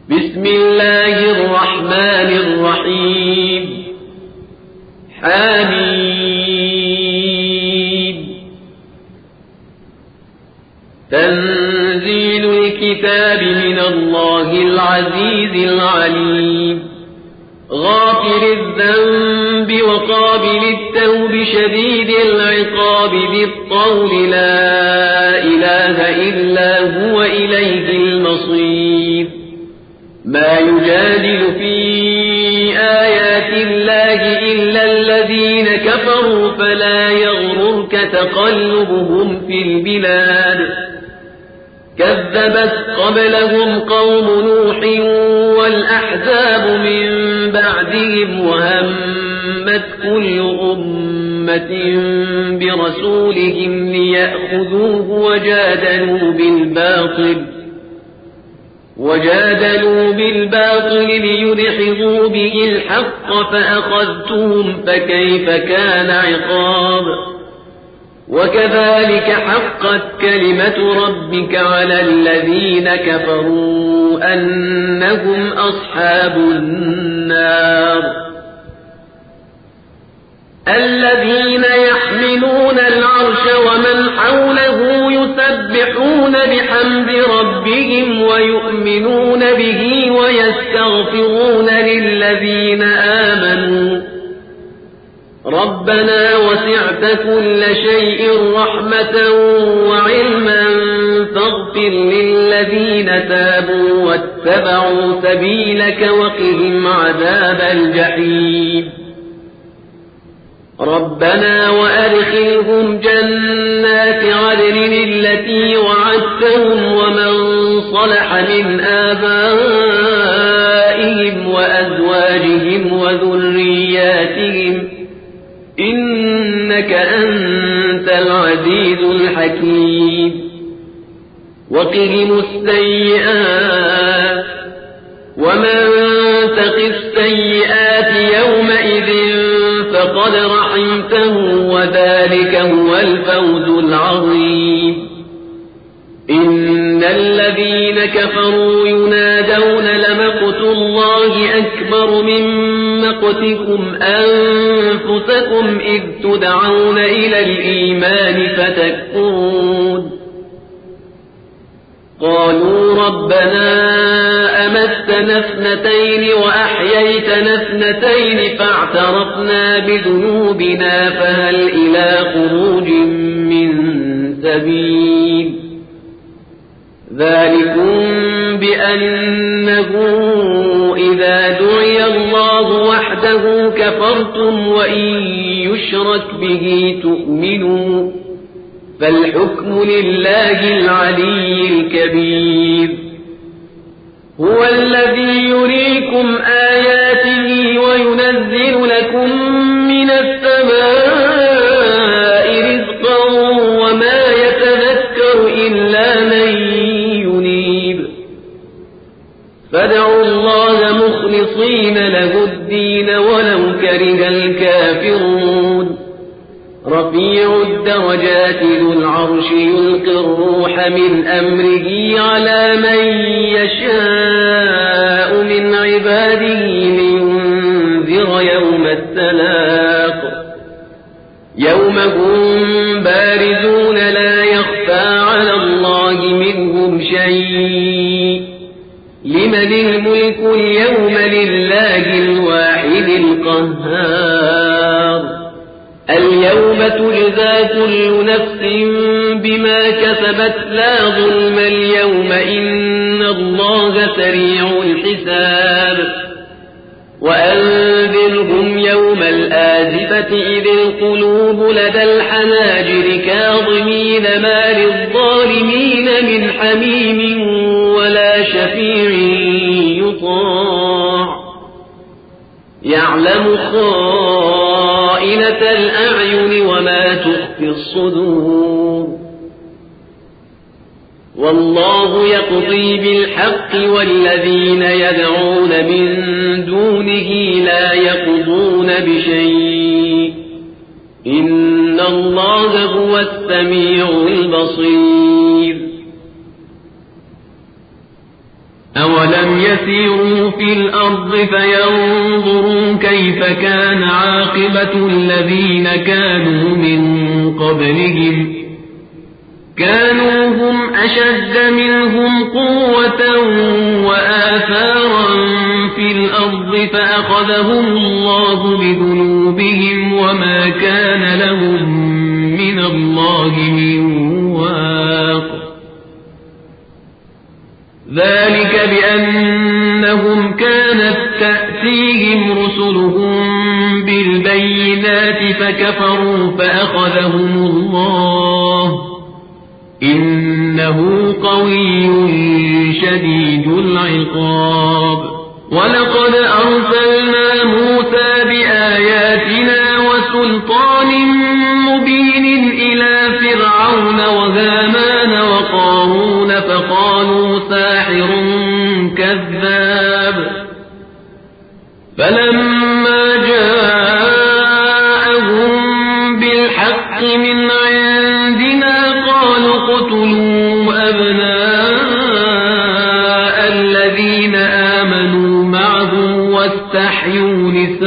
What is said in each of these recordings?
بسم الله الرحمن الرحيم حميم تنزيل الكتاب من الله العزيز العليم غافر الذنب وقابل التوب شديد العقاب ذي الطول لا إله إلا هو إليه المصير ما يجادل في آيات الله إلا الذين كفروا فلا يغررك تقلبهم في البلاد كذبت قبلهم قوم نوح والأحزاب من بعدهم وهمت كل أمة برسولهم ليأخذوه وجادلوا بالباطل ليدحضوا به الحق فأخذتهم فكيف كان عقاب وكذلك حقت كلمة ربك على الذين كفروا أنهم أصحاب النار الذين يحملون العرش ومن حوله يسبحون بحمد ربهم ويؤمنون به ويستغفرون للذين آمنوا ربنا وسعت كل شيء رحمة وعلما فاغفر للذين تابوا واتبعوا سبيلك وقهم عذاب الجحيم ربنا وأدخلهم جنات عدن التي وعدتهم ومن صلح من آبائهم وأزواجهم وذرياتهم إنك أنت العزيز الحكيم وقهم السيئات ومن تق السيئات يومئذ فقد رحمته وذلك هو الفوز العظيم إن الذين كفروا ينادون لمقت الله أكبر من مقتكم أنفسكم إذ تدعون إلى الإيمان فتكفرون قالوا ربنا أمتنا اثنتين وأحييتنا اثنتين فاعترفنا بذنوبنا فهل إلى خروج من سبيل ذلكم بأنه إذا دعي الله وحده كفرتم وإن يشرك به تؤمنوا فالحكم لله العلي الكبير هو الذي يريكم آياته وينزل لكم من السماء رزقا وما يتذكر إلا من ينيب فادعوا الله مخلصين له الدين ولو كره الكافرون رفيع الدرجات ذو العرش يلقي الروح من أمره على من يشاء من عباده لينذر يوم التلاق يوم هم بارزون لا يخفى على الله منهم شيء لمن الملك اليوم لله الواحد القهار اليوم تجزى كل نفس بما كسبت لا ظلم اليوم إن الله سريع الحساب وأنذرهم يوم الآزفة إذ القلوب لدى الحناجر كاظمين ما للظالمين من حميم ولا شفيع يطاع يعلم خائنة الأعين وما تخفي الصدور والله يقضي بالحق والذين يدعون من دونه لا يقضون بشيء إن الله هو السميع البصير أولم يسيروا في الأرض فينظروا كيف كان عاقبة الذين كانوا من قبلهم كانوا هم أشد منهم قوة وآثارا في الأرض فأخذهم الله بذنوبهم وما كان لهم من الله من واق ذلك بأنهم كانت تأتيهم رسلهم بالبينات فكفروا فأخذهم الله إنه قوي شديد العقاب ولقد أرسلنا موسى بآياتنا وسلطان مبين إلى فرعون وهامان وقارون فقالوا ساحر كذاب فلما جاءهم بالحق من عندنا قالوا اقتلوا أبناء الذين آمنوا معه واستحيوا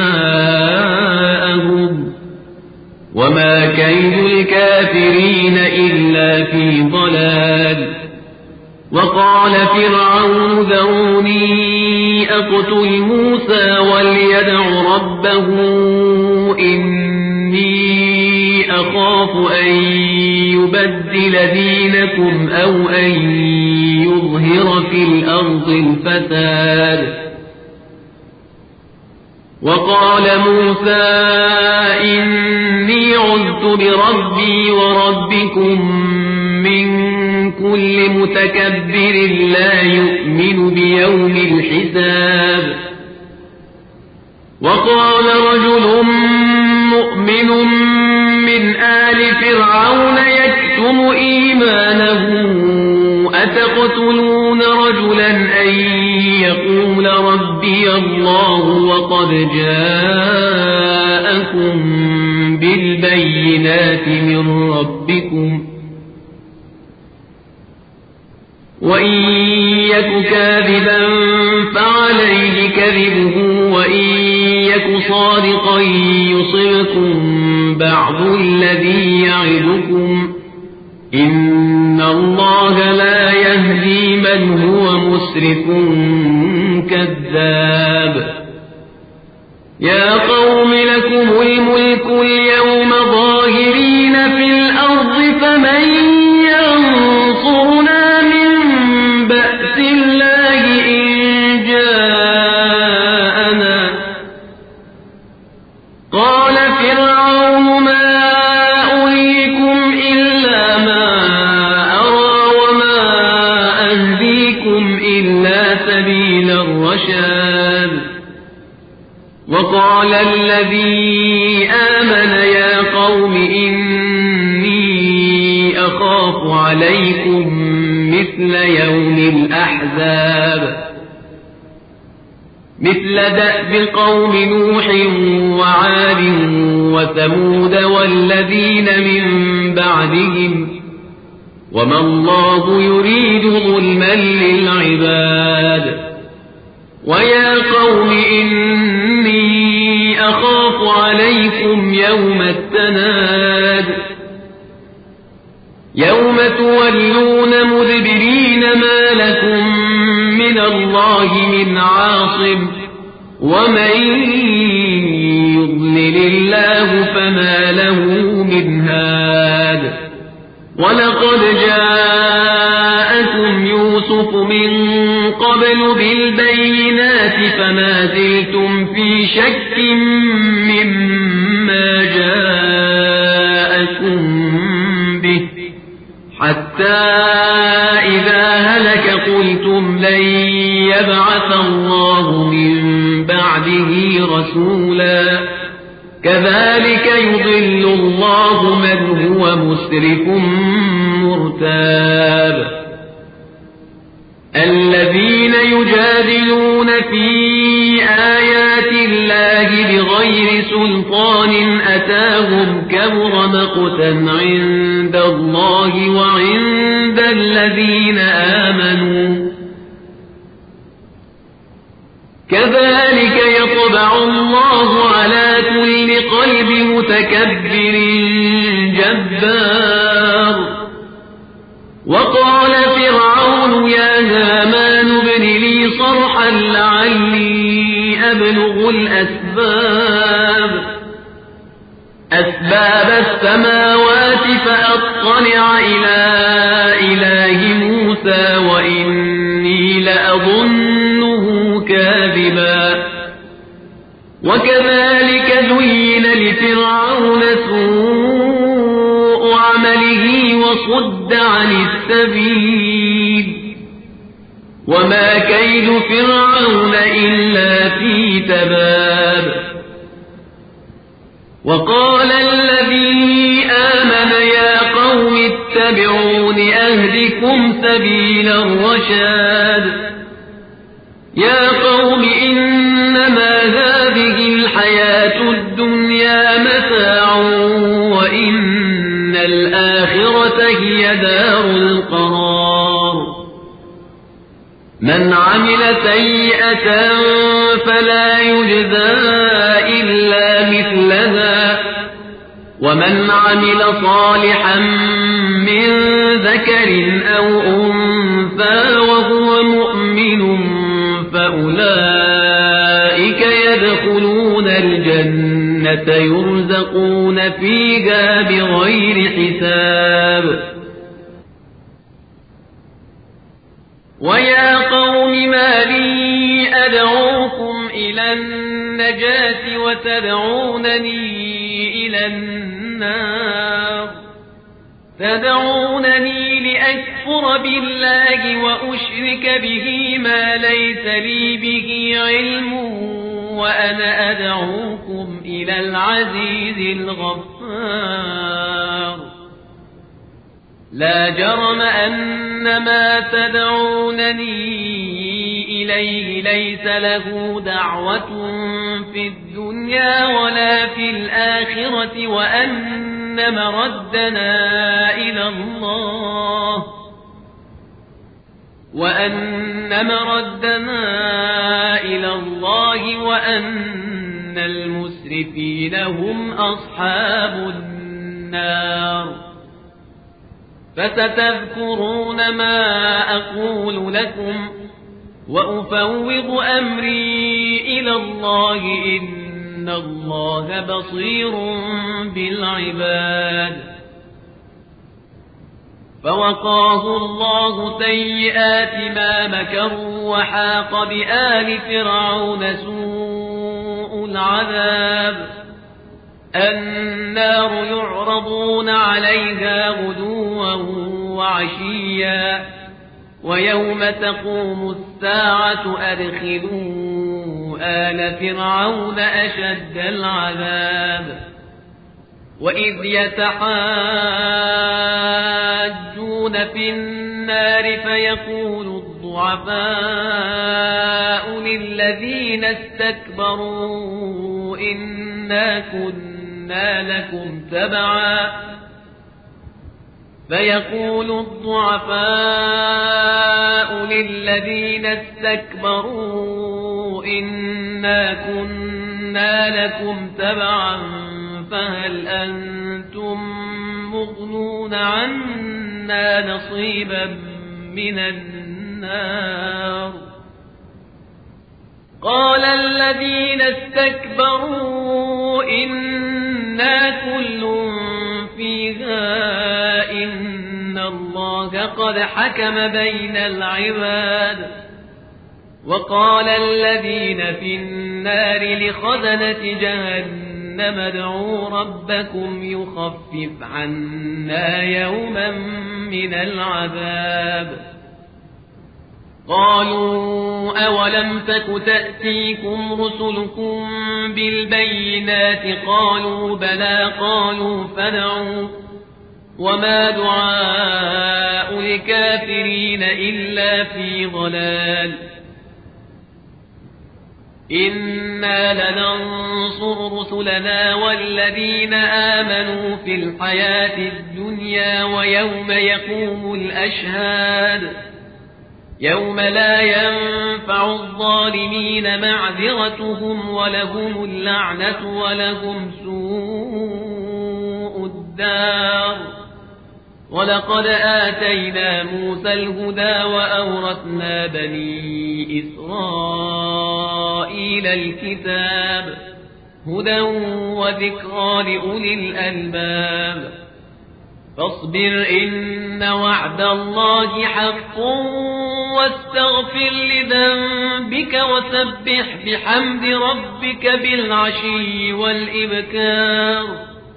نساءهم وما كيد الكافرين إلا في ضلال وقال فرعون ذروني أقتل موسى وليدع ربه إني أخاف أن يبدل دينكم أو أن يظهر في الأرض الفساد وقال موسى إني عذت بربي وربكم من كل متكبر لا يؤمن بيوم الحساب وقال رجل مؤمن من آل فرعون يكتم إيمانه أتقتلون رجلا أن يقول ربي الله وقد جاءكم بالبينات من ربكم وإن يك كاذبا فعليه كذبه وإن يك صادقا يصبكم بعض الذي يعدكم إن الله لا يهدي من هو مسرف كذاب يا قوم لكم الملك اليوم ظاهرين في الأرض فمن ينصرنا من بأس الله إن جاءنا قال فرعون ما أريكم إلا ما أرى وما أهديكم إلا سبيل الرشاد وقال الذي آمن يا قوم إني أخاف عليكم مثل يوم الأحزاب مثل دأب قوم نوح وعاد وثمود والذين من بعدهم وما الله يريد ظلما للعباد ويا قوم إني أخاف عليكم يوم التناد يوم تولون مدبرين ما لكم من الله من عاصم ومن يضلل الله فما له من هاد ولقد جاءكم يوسف من قبل بالبينات فما زلتم في شك مما جاءكم به حتى إذا هلك قلتم لن يبعث الله من بعده رسولا كذلك يضل الله من هو مسرف مرتاب الذين يجادلون في آيات الله بغير سلطان أتاهم كبر مقتا عند الله وعند الذين آمنوا كذلك يطبع الله على كل قلب متكبر جبار. وقال فرعون يا هامان ابن لي صرحا لعلي أبلغ أسباب السماوات فأطلع إلى إله موسى وإني لأظنه كاذبا. وكذلك زين لفرعون سوء عمله وصد عن السبيل وما كيد فرعون إلا في تباب. وقال الذي آمن يا قوم اتبعون أهدكم سبيل الرشاد. يا قوم إنما هذه الحياة الدنيا متاع وإن الآخرة هي دار القرار. من عمل سيئة فلا يجزى إلا مثلها ومن عمل صالحا من ذكر أو أنثى وهو مؤمن فأولئك يدخلون الجنة يرزقون فيها بغير حساب. ويا قوم ما لي أدعوكم إلى النجاة وتدعونني إلى النار. تدعونني لأكفر بالله وأشرك به ما ليس لي به علم وأنا أدعوكم إلى العزيز الغفار. لا جرم أن ما تدعونني إليه ليس له دعوة في الدنيا ولا في الآخرة وأن مردنا إلى الله وأن المسرفين هم أصحاب النار. فستذكرون ما أقول لكم وأفوض أمري إلى الله إن الله بصير بالعباد. فوقاه الله سيئات ما مكروا وحاق بآل فرعون سوء العذاب. النار يعرضون عليها غدوا وعشيا ويوم تقوم الساعة أدخلوا آل فرعون أشد العذاب. وإذ يتحاجون في النار فيقول الضعفاء للذين استكبروا إنا كنا لكم تبعا فهل أنتم مغنون عنا نصيبا من النار. قال الذين استكبروا إنا كل فيها إن الله قد حكم بين العباد. وقال الذين في النار لخزنة جهنم ادعوا ربكم يخفف عنا يوما من العذاب. قالوا أولم تك تأتيكم رسلكم بالبينات قالوا بلى قالوا فادعوا وما دعاء الكافرين إلا في ضلال. إنا لننصر رسلنا والذين آمنوا في الحياة الدنيا ويوم يقوم الأشهاد. يوم لا ينفع الظالمين معذرتهم ولهم اللعنة ولهم سوء الدار. ولقد آتينا موسى الهدى وأورثنا بني إسرائيل الكتاب هدى وذكرى لأولي الألباب. فاصبر إن وعد الله حق واستغفر لذنبك وسبح بحمد ربك بالعشي والإبكار.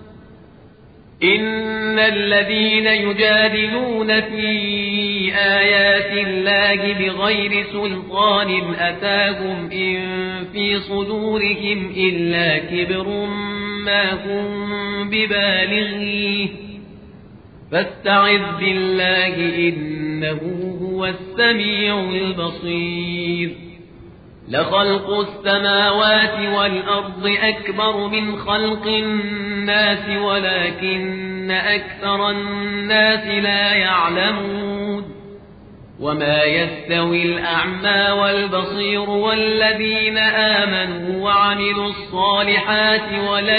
إن الذين يجادلون في آيات الله بغير سلطان أتاهم إن في صدورهم إلا كبر ما هم ببالغيه فاستعذ بالله إنه هو السميع البصير. لخلق السماوات والأرض أكبر من خلق الناس ولكن أكثر الناس لا يعلمون. وما يستوي الأعمى والبصير والذين آمنوا وعملوا الصالحات ولا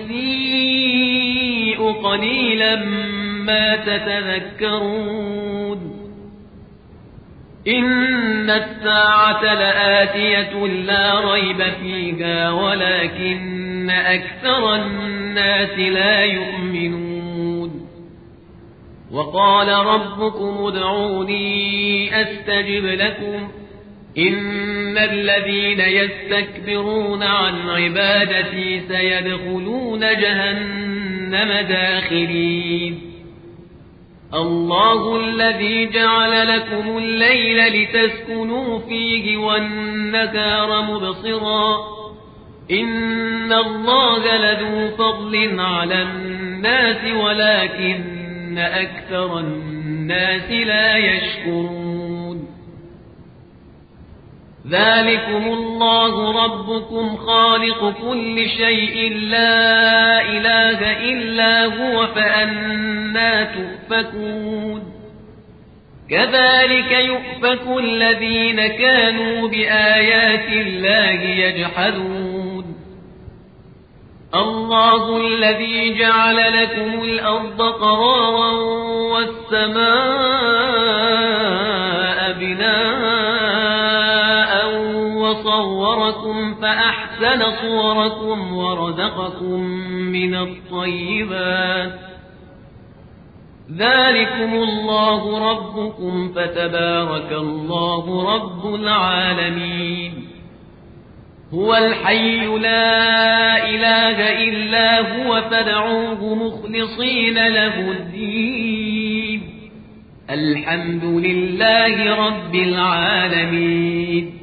المسيء قليلا ما تتذكرون. إن الساعة لآتية لا ريب فيها ولكن أكثر الناس لا يؤمنون. وقال ربكم ادعوني أستجب لكم إن الذين يستكبرون عن عبادتي سيدخلون جهنم داخرين. الله الذي جعل لكم الليل لتسكنوا فيه والنهار مبصرا إن الله لذو فضل على الناس ولكن أكثر الناس لا يشكرون. ذلكم الله ربكم خالق كل شيء لا إله إلا هو فأنى تؤفكون. كذلك يؤفك الذين كانوا بآيات الله يجحدون. الله الذي جعل لكم الأرض قرارا والسماء بناء وصوركم فأحسن صوركم ورزقكم من الطيبات. ذلكم الله ربكم فتبارك الله رب العالمين. هو الحي لا إله إلا هو فادعوه مخلصين له الدين الحمد لله رب العالمين.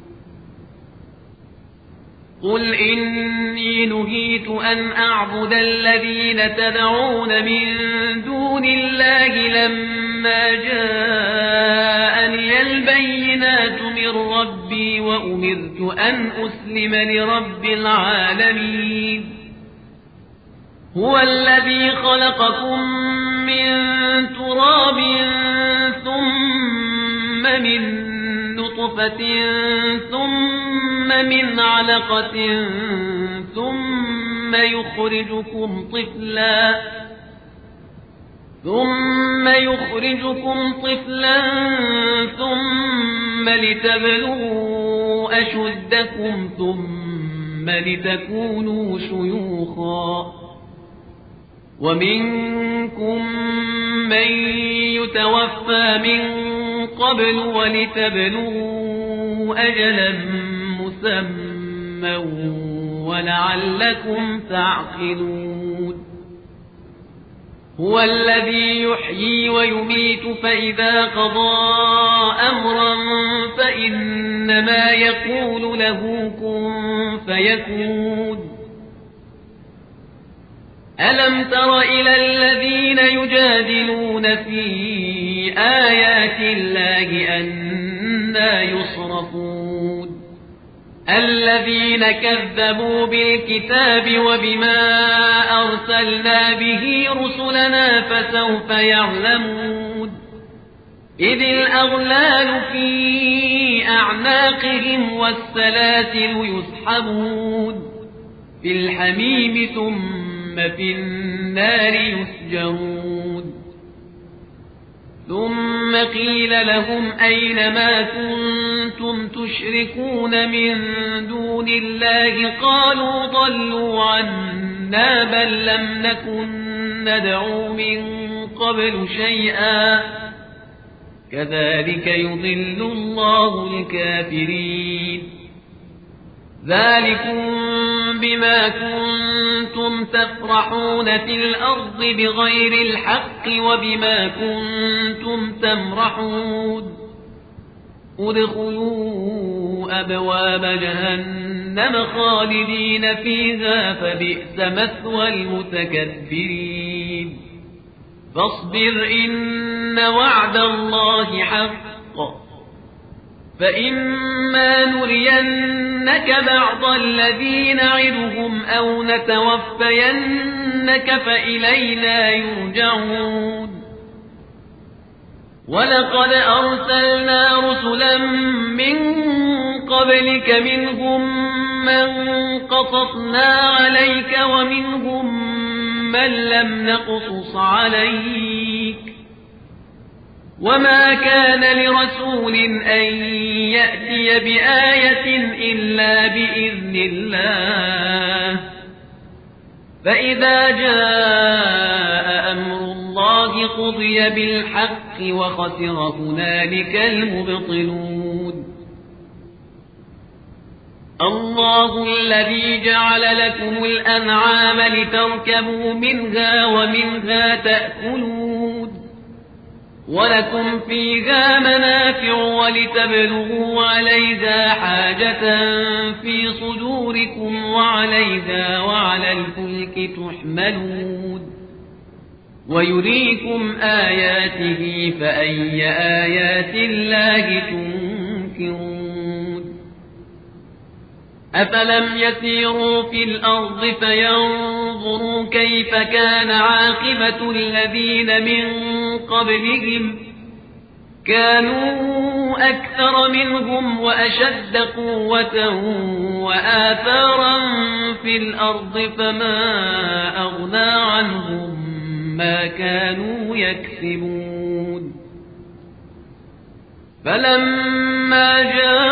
قل إني نهيت أن أعبد الذين تدعون من دون الله لما جاءني البينات من ربي وأمرت أن أسلم لرب العالمين. هو الذي خلقكم من تراب ثم من نطفة ثم من علقة ثم يخرجكم طفلا ثم لتبلغوا أشدكم ثم لتكونوا شيوخا. ومنكم من يتوفى من قبل ولتبلغوا أجلا مسمى ولعلكم تعقلون. هو الذي يحيي ويميت فإذا قضى أمرا فإنما يقول له كن فيكون. ألم تر إلى الذين يجادلون في آيات الله أنى يصرفون. الذين كذبوا بالكتاب وبما أرسلنا به رسلنا فسوف يعلمون. إذ الأغلال في أعناقهم والسلاسل يسحبون في الحميم ثم في النار يسجرون ثم قيل لهم أين ما كنتم تشركون من دون الله قالوا ضلوا عنا بل لم نكن ندعو من قبل شيئا كذلك يضل الله الكافرين ذلكم بما كنتم تفرحون في الأرض بغير الحق وبما كنتم تمرحون ادخلوا أبواب جهنم خالدين فيها فبئس مثوى المتكبرين فاصبر إن وعد الله حق فإما نرينك بعض الذي نعدهم أو نتوفينك فإلينا يرجعون ولقد أرسلنا رسلا من قبلك منهم من قصصنا عليك ومنهم من لم نقصص عليك وما كان لرسول أن يأتي بآية إلا بإذن الله فإذا جاء أمر الله قضي بالحق وخسر هنالك المبطلون الله الذي جعل لكم الأنعام لتركبوا منها ومنها تأكلون ولكم فيها منافع ولتبلغوا عليها حاجة في صدوركم وعليها وعلى الفلك تحملون ويريكم آياته فأي آيات الله تنكرون أفلم يسيروا في الأرض فينظروا كيف كان عاقبة الذين من قبلهم كانوا أكثر منهم وأشد قوة وآثارا في الأرض فما أغنى عنهم ما كانوا يكسبون فلما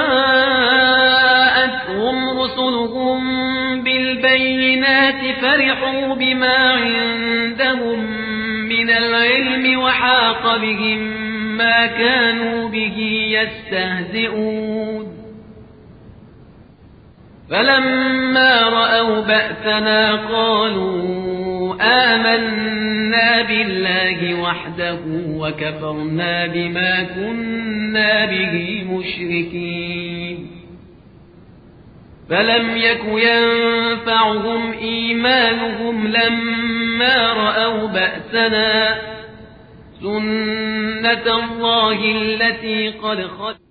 جاءتهم رسلهم بالبينات فرحوا بما عندهم من العلم وحاق بهم ما كانوا به يستهزئون فلما رأوا بأسنا قالوا آمنا بالله وحده وكفرنا بما كنا به مشركين فلم يك ينفعهم إيمانهم لما رأوا بأسنا سنة الله التي قد خلت